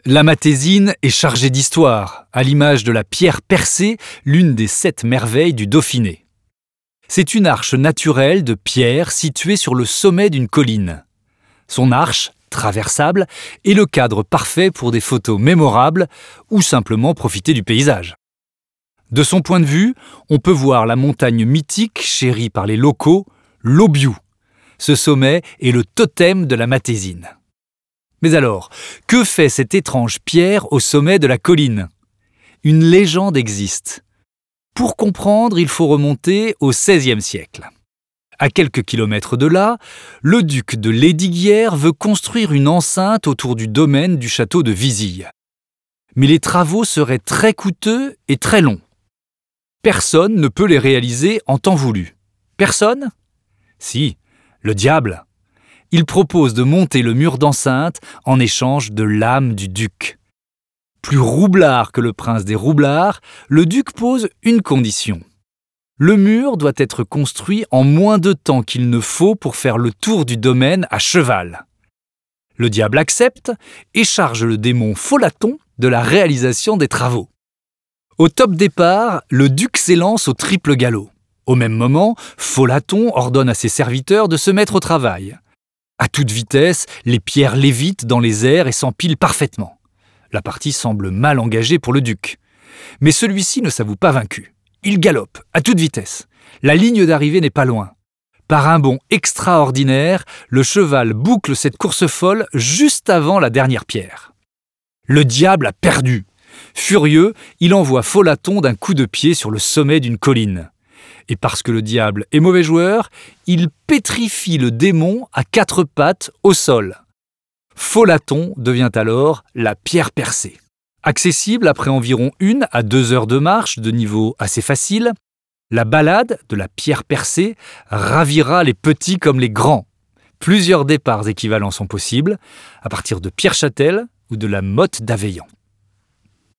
La Matésine est chargée d'histoire, à l'image de la pierre percée, l'une des 7 merveilles du Dauphiné. C'est une arche naturelle de pierre située sur le sommet d'une colline. Son arche, traversable, est le cadre parfait pour des photos mémorables ou simplement profiter du paysage. De son point de vue, on peut voir la montagne mythique chérie par les locaux, l'Aubiou. Ce sommet est le totem de la Matésine. Mais alors, que fait cette étrange pierre au sommet de la colline ? Une légende existe. Pour comprendre, il faut remonter au XVIe siècle. À quelques kilomètres de là, le duc de Lesdiguières veut construire une enceinte autour du domaine du château de Vizille. Mais les travaux seraient très coûteux et très longs. Personne ne peut les réaliser en temps voulu. Personne ? Si, le diable. Il propose de monter le mur d'enceinte en échange de l'âme du duc. Plus roublard que le prince des roublards, le duc pose une condition. Le mur doit être construit en moins de temps qu'il ne faut pour faire le tour du domaine à cheval. Le diable accepte et charge le démon Folaton de la réalisation des travaux. Au top départ, le duc s'élance au triple galop. Au même moment, Folaton ordonne à ses serviteurs de se mettre au travail. À toute vitesse, les pierres lévitent dans les airs et s'empilent parfaitement. La partie semble mal engagée pour le duc. Mais celui-ci ne s'avoue pas vaincu. Il galope, à toute vitesse. La ligne d'arrivée n'est pas loin. Par un bond extraordinaire, le cheval boucle cette course folle juste avant la dernière pierre. Le diable a perdu. Furieux, il envoie Folaton d'un coup de pied sur le sommet d'une colline. Et parce que le diable est mauvais joueur, il pétrifie le démon à 4 pattes au sol. Folaton devient alors la pierre percée. Accessible après environ 1 à 2 heures de marche de niveau assez facile, la balade de la pierre percée ravira les petits comme les grands. Plusieurs départs équivalents sont possibles, à partir de Pierre-Châtel ou de la Motte d'Aveillan.